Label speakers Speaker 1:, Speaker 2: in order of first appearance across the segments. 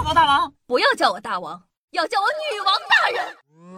Speaker 1: 我大王，
Speaker 2: 不要叫我大王，要叫我女王大人。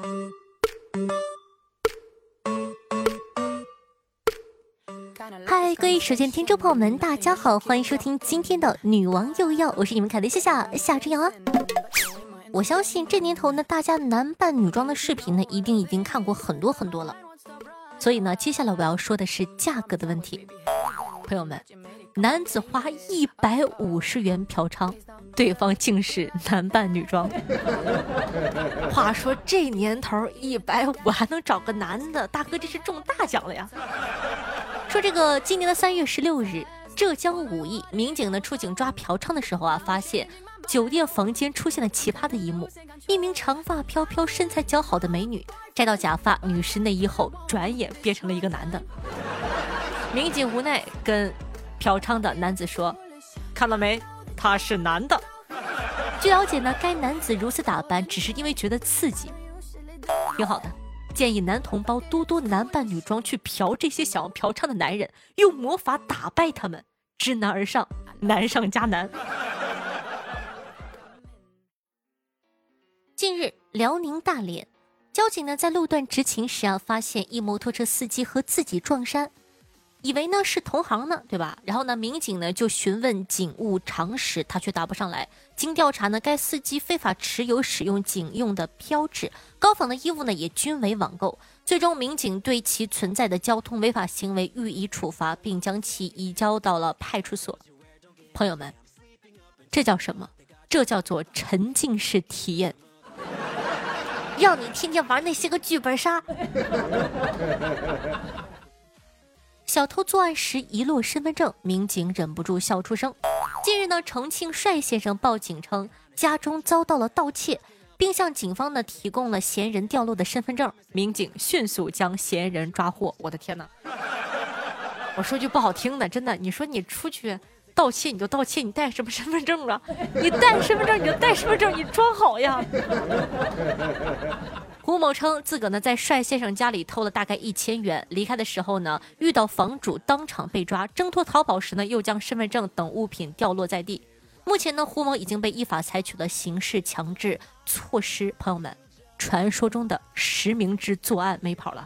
Speaker 3: 嗨，各位首先听众朋友们，大家好，欢迎收听今天的女王又要，我是你们凯的夏之阳啊。我相信这年头呢，大家男扮女装的视频呢，一定已经看过很多了。所以呢，接下来我要说的是价格的问题。朋友们，男子花150元嫖娼，对方竟是男扮女装。话说这年头150还能找个男的，大哥这是中大奖了呀。说这个今年的3月16日，浙江武义民警呢出警抓嫖娼的时候啊，发现酒店房间出现了奇葩的一幕：一名长发飘飘、身材姣好的美女摘掉假发、女士内衣后，转眼变成了一个男的。民警无奈跟嫖娼的男子说：“看到没，他是男的。”据了解呢，该男子如此打扮只是因为觉得刺激。挺好的，建议男同胞多男扮女装去嫖这些想要嫖娼的男人，用魔法打败他们，知难而上，难上加难。近日，辽宁大连交警呢在路段执勤时啊，发现一摩托车司机和自己撞衫，以为呢是同行呢，对吧？然后呢，民警呢就询问警务常识，他却答不上来。经调查呢，该司机非法持有使用警用的标志，高仿的衣物呢也均为网购。最终，民警对其存在的交通违法行为予以处罚，并将其移交到了派出所。朋友们，这叫什么？这叫做沉浸式体验。让你天天玩那些个剧本杀。小偷作案时遗落身份证，民警忍不住笑出声。近日呢，重庆帅先生报警称家中遭到了盗窃，并向警方呢提供了嫌疑人掉落的身份证，民警迅速将嫌疑人抓获。我的天哪！我说句不好听的，真的，你说你出去盗窃你就盗窃，你带什么身份证啊？你带身份证你就带身份证，你装好呀。胡某称自个呢在帅先生家里偷了大概1000元，离开的时候呢遇到房主当场被抓，挣脱逃跑时呢又将身份证等物品掉落在地。目前呢胡某已经被依法采取了刑事强制措施。朋友们，传说中的实名制作案没跑了。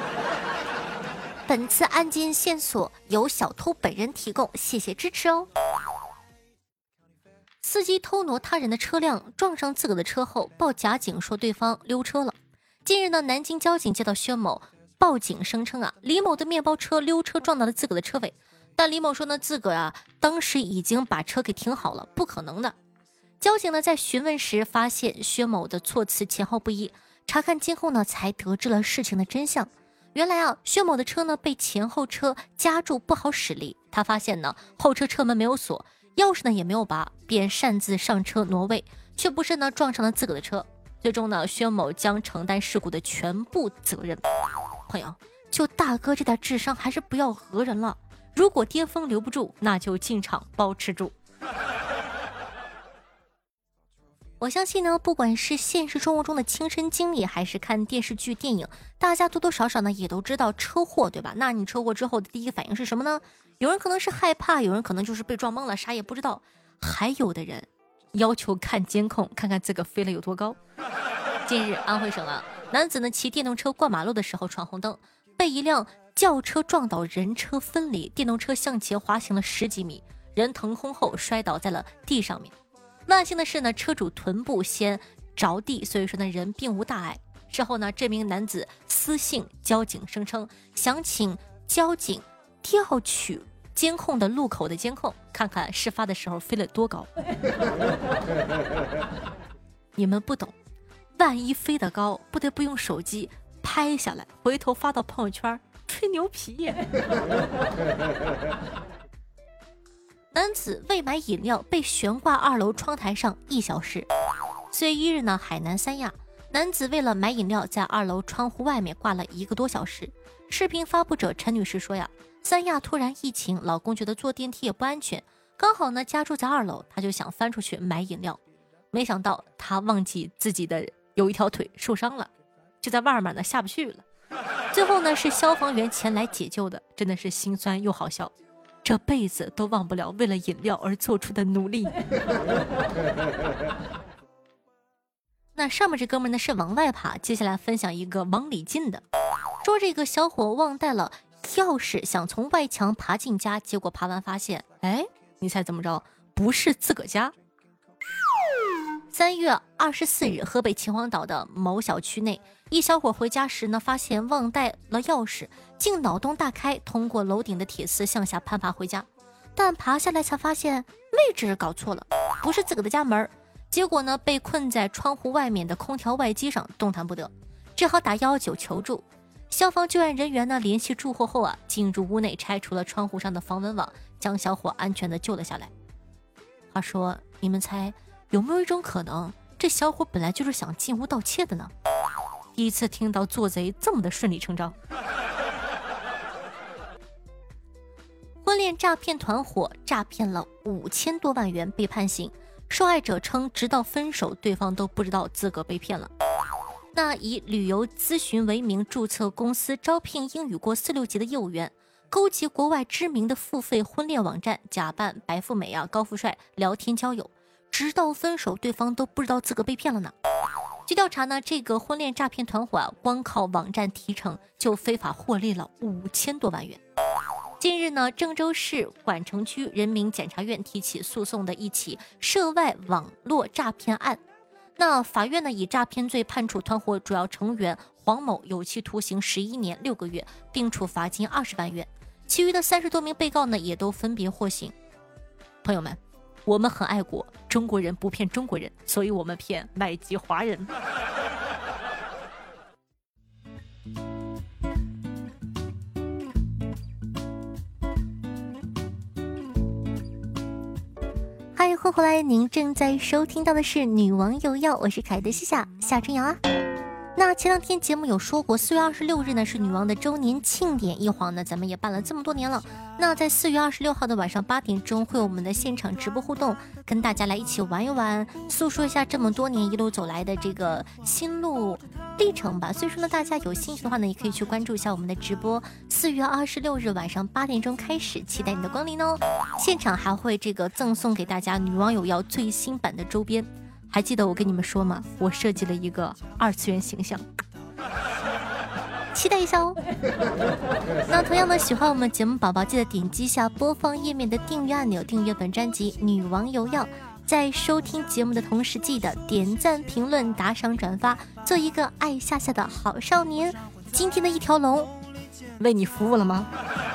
Speaker 3: 本次案件线索由小偷本人提供，谢谢支持哦。司机偷挪他人的车辆，撞上自个的车后报假警说对方溜车了。近日呢，南京交警接到薛某报警，声称啊李某的面包车溜车撞到了自个的车尾，但李某说呢自个啊当时已经把车给停好了，不可能的。交警呢在询问时发现薛某的措辞前后不一，查看监控呢才得知了事情的真相。原来啊，薛某的车呢被前后车夹住，不好驶离。他发现呢后车车门没有锁，钥匙呢也没有拔，便擅自上车挪位，却不慎呢撞上了自个的车。最终呢，薛某将承担事故的全部责任。朋友，就大哥这点智商，还是不要讹人了。如果巅峰留不住，那就进场包吃住。我相信呢，不管是现实生活中的亲身经历，还是看电视剧、电影，大家多多少少呢也都知道车祸，对吧？那你车祸之后的第一个反应是什么呢？有人可能是害怕，有人可能就是被撞懵了，啥也不知道，还有的人要求看监控，看看自个飞了有多高。近日，安徽省啊，男子呢骑电动车过马路的时候闯红灯，被一辆轿车撞倒，人车分离，电动车向前滑行了10几米，人腾空后摔倒在了地上面。万幸的是呢，车主臀部先着地，所以说呢人并无大碍。事后呢，这名男子私信交警，声称想请交警调取监控的路口的监控，看看事发的时候飞了多高。你们不懂，万一飞得高，不得不用手机拍下来，回头发到朋友圈吹牛皮。男子为买饮料被悬挂2楼窗台上1小时。4月1日呢，海南三亚男子为了买饮料，在2楼窗户外面挂了1个多小时。视频发布者陈女士说呀，三亚突然疫情，老公觉得坐电梯也不安全，刚好呢家住在2楼，他就想翻出去买饮料，没想到他忘记自己的有一条腿受伤了，就在外面呢下不去了。最后呢是消防员前来解救的，真的是心酸又好笑。这辈子都忘不了为了饮料而做出的努力。 那上面这哥们呢是往外爬，接下来分享一个往里进的。说这个小伙忘带了钥匙，想从外墙爬进家，结果爬完发现，哎，你猜怎么着？不是自个家。3月24日，河北秦皇岛的某小区内，一小伙回家时呢，发现忘带了钥匙，竟脑洞大开，通过楼顶的铁丝向下攀爬回家。但爬下来才发现位置搞错了，不是自个的家门，结果呢被困在窗户外面的空调外机上，动弹不得，只好打119求助。消防救援人员呢联系住户后进入屋内拆除了窗户上的防蚊网，将小伙安全的救了下来。话说，你们猜有没有一种可能，这小伙本来就是想进屋盗窃的呢？第一次听到做贼这么的顺理成章。婚恋诈骗团伙诈骗了5000多万元被判刑，受害者称直到分手对方都不知道自个被骗了。那以旅游咨询为名注册公司招聘英语过4、6级的业务员，勾结国外知名的付费婚恋网站，假扮白富美高富帅聊天交友，直到分手对方都不知道自个被骗了呢。据调查呢，这个婚恋诈骗团伙光靠网站提成就非法获利了5000多万元。近日呢，郑州市管城区人民检察院提起诉讼的一起涉外网络诈骗案。那法院呢以诈骗罪判处团伙主要成员黄某有期徒刑11年6个月，并处罚金20万元。其余的30多名被告呢也都分别获刑。朋友们，我们很爱国，中国人不骗中国人，所以我们骗外籍华人。嗨，欢迎回来，您正在收听到的是女王有药，我是凯的西夏夏春瑶啊。那前2天节目有说过，4月26日呢是女王的周年庆典，一晃呢咱们也办了这么多年了。那在4月26号的晚上8点钟，会有我们的现场直播互动，跟大家来一起玩一玩，诉说一下这么多年一路走来的这个心路历程吧。所以说呢，大家有兴趣的话呢，也可以去关注一下我们的直播。4月26日晚上8点钟开始，期待你的光临哦。现场还会这个赠送给大家女王有药最新版的周边。还记得我跟你们说吗？我设计了一个2次元形象，期待一下哦。那同样的，喜欢我们节目宝宝，记得点击下播放页面的订阅按钮，订阅本专辑《女王有药》。在收听节目的同时，记得点赞、评论、打赏、转发，做一个爱夏夏的好少年。今天的一条龙为你服务了吗？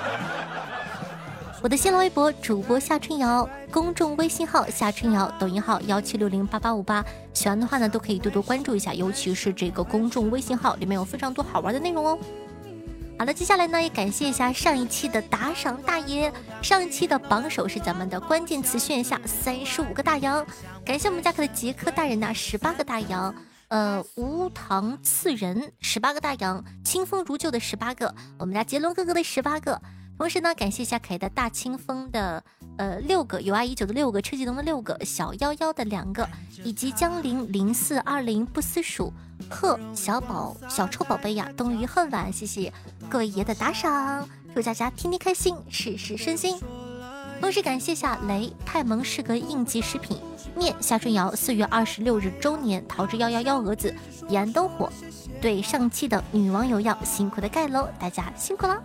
Speaker 3: 我的新浪微博主播夏春瑶，公众微信号夏春瑶，抖音号17608858，喜欢的话呢都可以多多关注一下，尤其是这个公众微信号里面有非常多好玩的内容哦。好了，接下来呢也感谢一下上一期的打赏大爷，上一期的榜首是咱们的关键词炫下35个大洋，感谢我们家可的杰克大人呐18个大洋，无糖刺人18个大洋，清风如旧的18个，我们家杰伦哥哥的18个。同时呢，感谢一下凯的大清风的6个，有爱已久的6个，车继龙的6个，小夭夭的2个，以及江陵0420不私塾贺小宝小臭宝贝呀，冬雨恨晚，谢谢各位爷的打赏，祝大家天天开心，事事顺心。同时感谢下雷派蒙是个应急食品面夏春瑶4月26日周年桃之111蛾子彼岸灯火，对上期的女网友要辛苦的盖楼，大家辛苦了。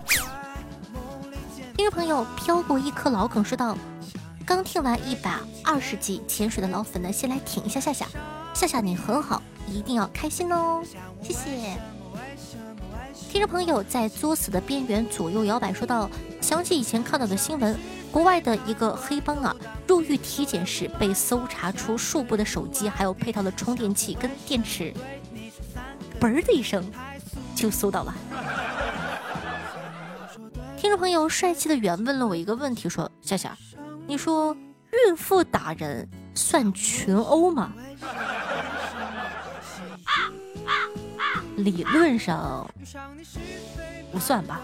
Speaker 3: 听众朋友飘过一颗老梗说道，刚听完120集潜水的老粉呢，先来挺一下夏夏，夏夏你很好，一定要开心哦，谢谢。听众朋友在作死的边缘左右摇摆说道，想起以前看到的新闻，国外的一个黑帮入狱体检时被搜查出数部的手机，还有配套的充电器跟电池，嘣的一声就搜到了。听众朋友帅气的远问了我一个问题，说夏夏，你说孕妇打人算群殴吗？理论上不算吧。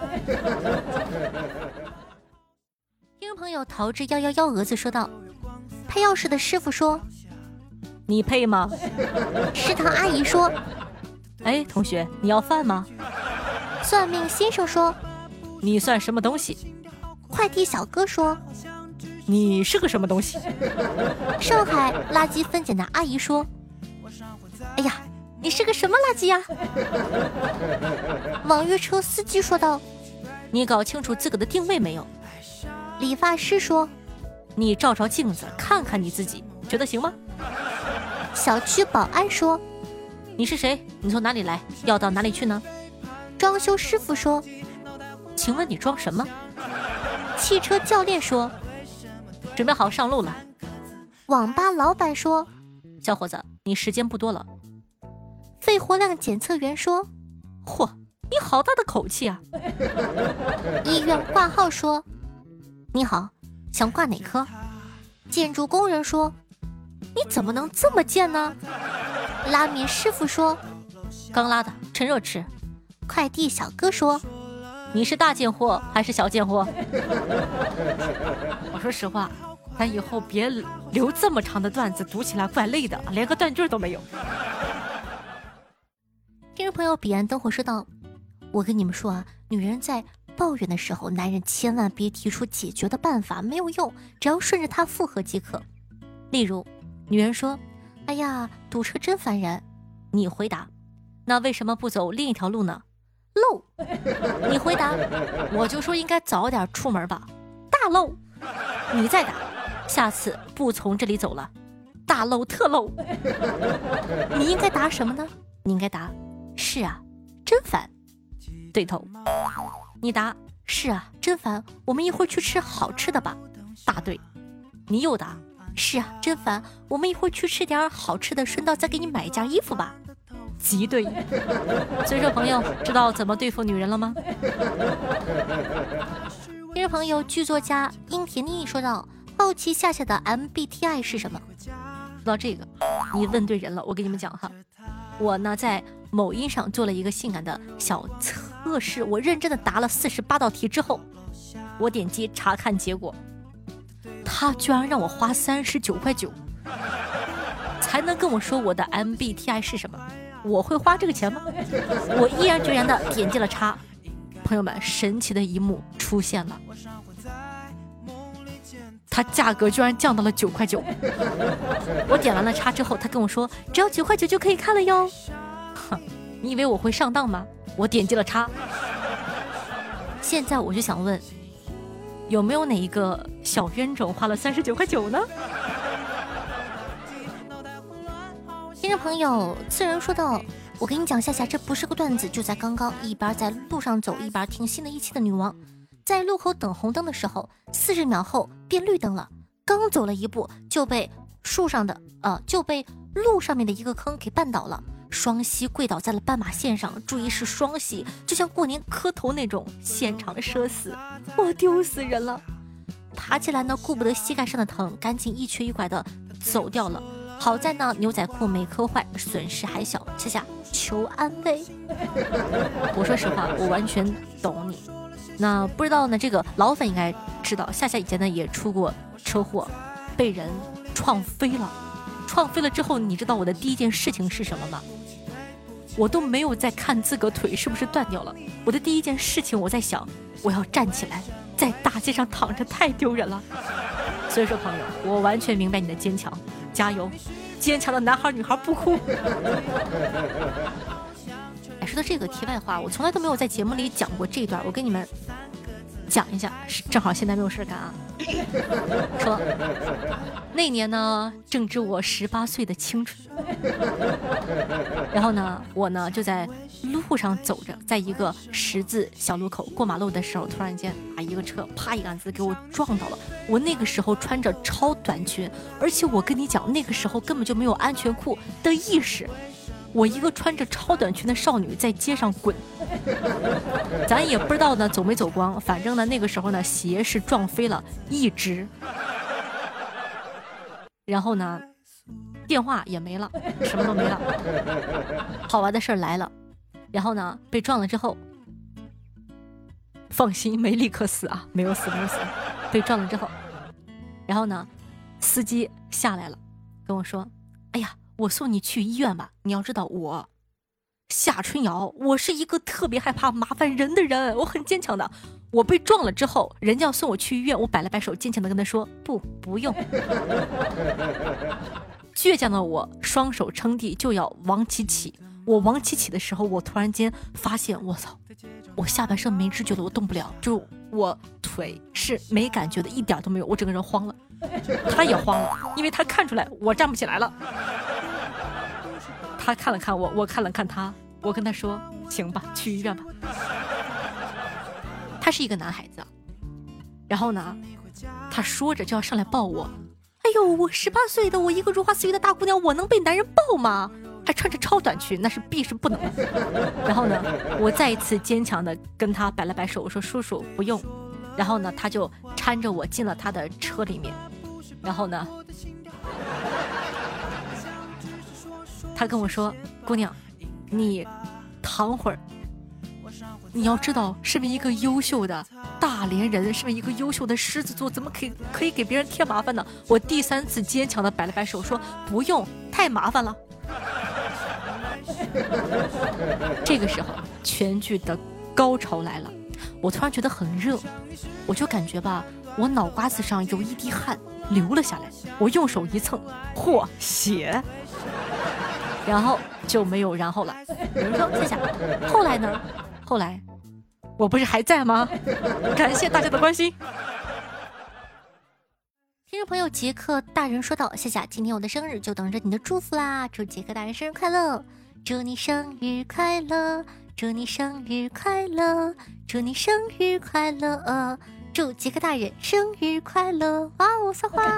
Speaker 3: 听众朋友桃之111蛾子说道，配钥匙的师傅说你配吗？食堂阿姨说哎同学你要饭吗？算命先生说你算什么东西？快递小哥说你是个什么东西？上海垃圾分拣的阿姨说哎呀，你是个什么垃圾呀？网约车司机说道，你搞清楚自个的定位没有？理发师说，你照照镜子看看你自己，觉得行吗？小区保安说，你是谁？你从哪里来？要到哪里去呢？装修师傅说，请问你装什么？汽车教练说，准备好上路了。网吧老板说，小伙子，你时间不多了。肺活量检测员说，嚯，你好大的口气啊。医院挂号说，你好，想挂哪科？建筑工人说，你怎么能这么贱呢？拉面师傅说，刚拉的，趁热吃。快递小哥说，你是大贱货还是小贱货？我说实话，咱以后别留这么长的段子，读起来怪累的，连个断句都没有。听众朋友彼岸灯火说道，我跟你们说啊，女人在抱怨的时候，男人千万别提出解决的办法，没有用，只要顺着她附和即可。例如女人说，哎呀，堵车真烦人，你回答，那为什么不走另一条路呢？漏。你回答，我就说应该早点出门吧，大漏。你再答，下次不从这里走了，大漏特漏。你应该答什么呢？你应该答，是啊，真烦。对头。你答，是啊，真烦，我们一会儿去吃好吃的吧。答对。你又答，是啊，真烦，我们一会儿去吃点好吃的，顺道再给你买一件衣服吧。极对。所以说朋友，知道怎么对付女人了吗？听众朋友，剧作家樱田妮说道，好奇夏夏的 MBTI 是什么？说到这个，你问对人了。我跟你们讲哈，我呢在某音上做了一个性感的小测试，我认真的答了48道题之后，我点击查看结果，他居然让我花39.9块才能跟我说我的 MBTI 是什么。我会花这个钱吗？我毅然决然的点击了叉。朋友们，神奇的一幕出现了，它价格居然降到了9.9块。我点完了叉之后，他跟我说只要9.9块就可以看了哟。哼，你以为我会上当吗？我点击了叉。现在我就想问，有没有哪一个小冤种花了39.9块呢？听众朋友次人说道，我跟你讲夏夏，这不是个段子，就在刚刚，一边在路上走一边听新的一期的女王，在路口等红灯的时候，40秒后变绿灯了，刚走了一步就被路上面的一个坑给绊倒了，双膝跪倒在了斑马线上，注意是双膝，就像过年磕头那种，现场社死，我丢死人了。爬起来呢，顾不得膝盖上的疼，赶紧一瘸一拐的走掉了。好在呢，牛仔裤没磕坏，损失还小。夏夏求安慰。我说实话，我完全懂你。那不知道呢，这个老粉应该知道，夏夏以前呢也出过车祸，被人撞飞了。撞飞了之后，你知道我的第一件事情是什么吗？我都没有在看自个腿是不是断掉了，我的第一件事情我在想，我要站起来，在大街上躺着太丢人了。所以说朋友，我完全明白你的坚强，加油，坚强的男孩女孩不哭。哎，说到这个题外话，我从来都没有在节目里讲过这一段，我跟你们讲一下，正好现在没有事干啊。说那年呢正值我18岁的青春，然后呢我呢就在路上走着，在一个十字小路口过马路的时候，突然间一个车啪一杆子给我撞到了。我那个时候穿着超短裙，而且我跟你讲，那个时候根本就没有安全裤的意识，我一个穿着超短裙的少女在街上滚，咱也不知道呢走没走光，反正呢那个时候呢鞋是撞飞了一只，然后呢电话也没了，什么都没了。好玩的事儿来了，然后呢被撞了之后，放心没立刻死啊，没有死。被撞了之后，然后呢司机下来了跟我说，哎呀，我送你去医院吧，你要知道我夏春瑶，我是一个特别害怕麻烦人的人，我很坚强的。我被撞了之后，人家要送我去医院，我摆了摆手，坚强的跟他说不用。倔强的我双手撑地就要往起。我往起的时候，我突然间发现，我操，我下半身没知觉了，我动不了，就我腿是没感觉的，一点都没有，我整个人慌了，他也慌了，因为他看出来我站不起来了。他看了看我，我看了看他，我跟他说行吧，去医院吧。他是一个男孩子，然后呢他说着就要上来抱我。哎呦，我18岁的，我一个如花似玉的大姑娘，我能被男人抱吗？还穿着超短裙，那是必是不能的。然后呢我再一次坚强的跟他摆了摆手，我说叔叔不用。然后呢他就搀着我进了他的车里面。然后呢他跟我说，姑娘你躺会儿，你要知道身为一个优秀的大连人，身为一个优秀的狮子座，怎么可以给别人添麻烦呢？我第3次坚强的摆了摆手说不用，太麻烦了。这个时候全剧的高潮来了，我突然觉得很热，我就感觉吧，我脑瓜子上有一滴汗流了下来，我用手一蹭，嚯，血！然后就没有然后了。有人说夏夏，后来呢？后来我不是还在吗？感谢大家的关心。听众朋友杰克大人说道，夏夏，今天我的生日，就等着你的祝福啦！祝杰克大人生日快乐，祝你生日快乐，祝你生日快乐，祝你生日快乐，祝杰克大人生日快乐！哇哦，撒花！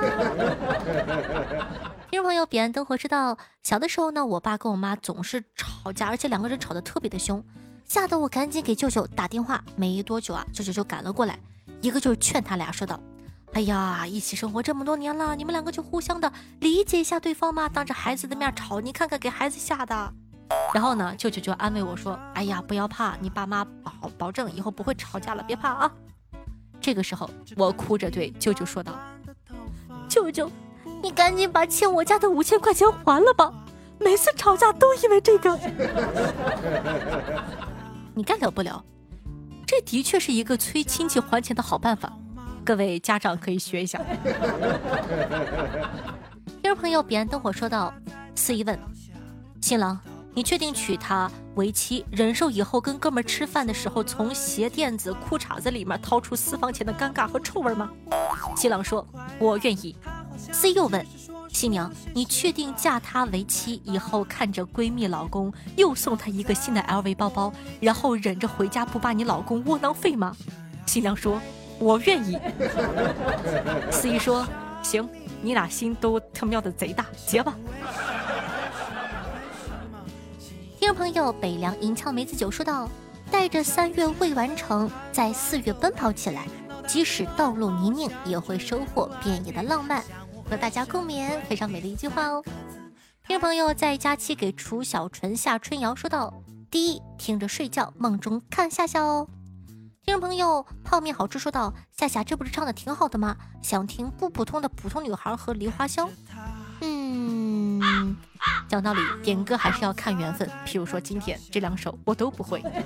Speaker 3: 听众朋友彼岸灯火知道，小的时候呢，我爸跟我妈总是吵架，而且2个人吵得特别的凶，吓得我赶紧给舅舅打电话。没多久啊，舅舅就赶了过来，一个就是劝他俩说道，哎呀，一起生活这么多年了，你们2个就互相的理解一下对方嘛，当着孩子的面吵，你看看给孩子吓的。然后呢舅舅就安慰我说，哎呀不要怕，你爸妈保证以后不会吵架了，别怕啊。这个时候我哭着对舅舅说道，舅舅你赶紧把欠我家的5000块钱还了吧，每次吵架都因为这个。你干了不了，这的确是一个催亲戚还钱的好办法，各位家长可以学一下。听众朋友彼岸灯火说道，司仪问，新郎你确定娶她为妻，忍受以后跟哥们吃饭的时候从鞋垫子裤衩子里面掏出私房钱的尴尬和臭味吗？新郎说我愿意。司仪又问，新娘你确定嫁他为妻以后看着闺蜜老公又送她一个新的 LV 包包，然后忍着回家不把你老公窝囊废吗？新娘说我愿意。司仪说行，你俩心都他喵的贼大，结吧。听众朋友北凉银枪梅子酒说道，带着3月未完成，在4月奔跑起来，即使道路泥泞也会收获遍野的浪漫，和大家共勉，非常美的一句话哦。听众朋友在假期给楚小纯下春瑶说道，第一，听着睡觉，梦中看夏夏哦。听众朋友泡面好吃说道，夏夏这不是唱的挺好的吗？想听不普通的普通女孩和梨花香。讲道理，点歌还是要看缘分，譬如说今天这2首我都不会。
Speaker 1: 就随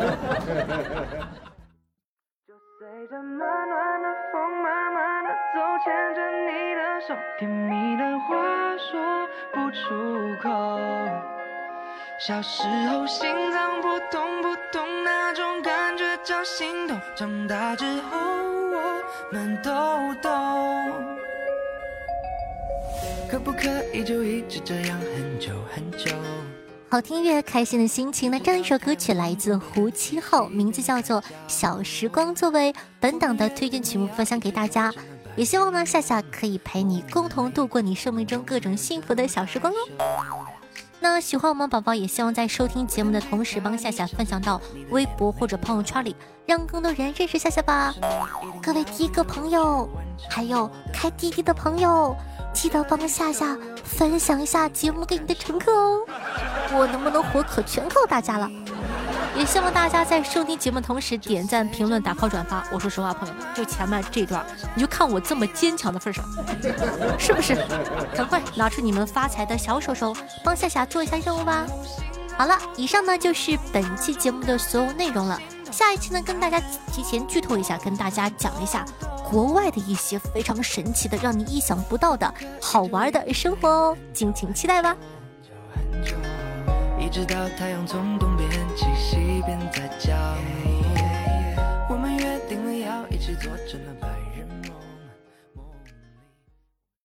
Speaker 1: 着暖暖的风慢慢的走，牵着你的手，甜蜜的话说不出口。小时候心脏扑通扑通，那种感觉叫心动，长大之后我们都懂。可不可以就一直这样很久很久？
Speaker 3: 好听乐，开心的心情。那这样一首歌曲来自胡7号，名字叫做《小时光》，作为本档的推荐曲目分享给大家。也希望呢，夏夏可以陪你共同度过你生命中各种幸福的小时光哦。那喜欢我们宝宝，也希望在收听节目的同时，帮夏夏分享到微博或者朋友圈里，让更多人认识夏夏吧。各位第一个朋友，还有开滴滴的朋友，记得帮夏夏分享一下节目给你的乘客哦。我能不能火可全靠大家了。也希望大家在收听节目同时点赞、评论、打 call、转发。我说实话，朋友，就前面这段，你就看我这么坚强的份上，是不是？赶快拿出你们发财的小手手，帮夏夏做一下任务吧。好了，以上呢就是本期节目的所有内容了。下一期呢，跟大家提前剧透一下，跟大家讲一下国外的一些非常神奇的、让你意想不到的好玩的生活哦，敬请期待吧。
Speaker 1: 很久，一直到太阳从东边起，西边在角落。我们约定了要一起做着那白日梦。